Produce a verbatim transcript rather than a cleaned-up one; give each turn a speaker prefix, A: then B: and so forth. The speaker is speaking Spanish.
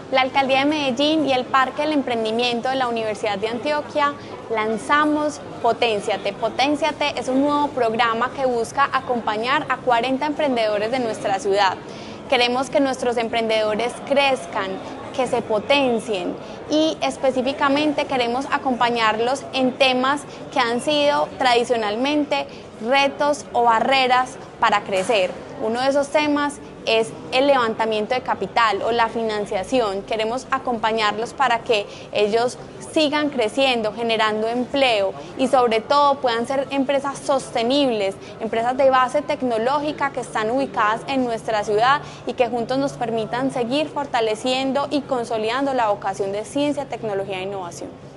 A: La Alcaldía de Medellín y el Parque del Emprendimiento de la Universidad de Antioquia lanzamos Potenciate. Potenciate es un nuevo programa que busca acompañar a cuarenta emprendedores de nuestra ciudad. Queremos que nuestros emprendedores crezcan, que se potencien y específicamente queremos acompañarlos en temas que han sido tradicionalmente retos o barreras para crecer. Uno de esos temas es el levantamiento de capital o la financiación. Queremos acompañarlos para que ellos sigan creciendo, generando empleo y sobre todo puedan ser empresas sostenibles, empresas de base tecnológica que están ubicadas en nuestra ciudad y que juntos nos permitan seguir fortaleciendo y consolidando la vocación de ciencia, tecnología e innovación.